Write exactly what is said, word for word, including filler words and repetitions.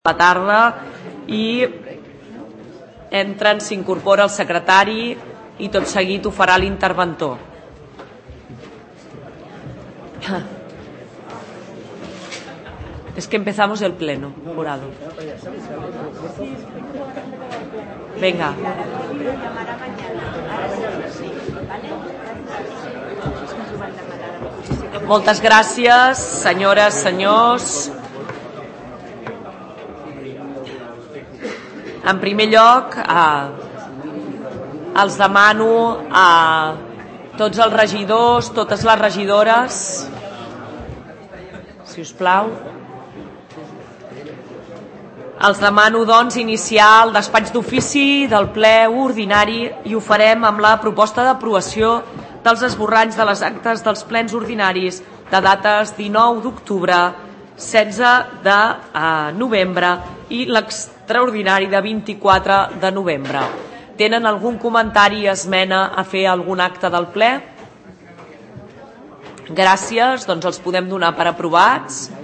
la tarda i entren, s'incorpora el secretari i tot seguit ho farà l'interventor. Es que empezamos el pleno, jurado. Venga. Moltes gràcies, senyores, senyors. En primer lloc, eh, els demano a tots els regidors, totes les regidores, si us plau, els demano, doncs, iniciar el despatx d'ofici del ple ordinari i ho farem amb la proposta d'aprovació dels esborranys de les actes dels plens ordinaris de dates dinou d'octubre, setze de novembre i l'extraordinari de vint-i-quatre de novembre. Tenen algun comentari, esmena a fer algun acte del ple? Gràcies, doncs els podem donar per aprovats.